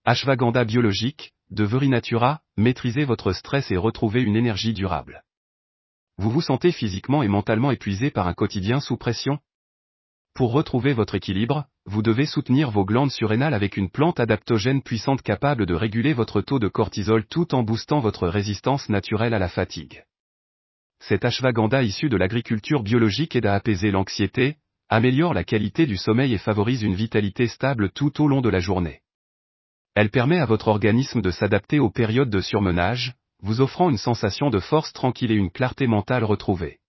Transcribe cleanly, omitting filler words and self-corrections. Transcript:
Ashwagandha biologique, de Verinatura, maîtrisez votre stress et retrouvez une énergie durable. Vous vous sentez physiquement et mentalement épuisé par un quotidien sous pression? Pour retrouver votre équilibre, vous devez soutenir vos glandes surrénales avec une plante adaptogène puissante capable de réguler votre taux de cortisol tout en boostant votre résistance naturelle à la fatigue. Cet ashwagandha issu de l'agriculture biologique aide à apaiser l'anxiété, améliore la qualité du sommeil et favorise une vitalité stable tout au long de la journée. Elle permet à votre organisme de s'adapter aux périodes de surmenage, vous offrant une sensation de force tranquille et une clarté mentale retrouvée.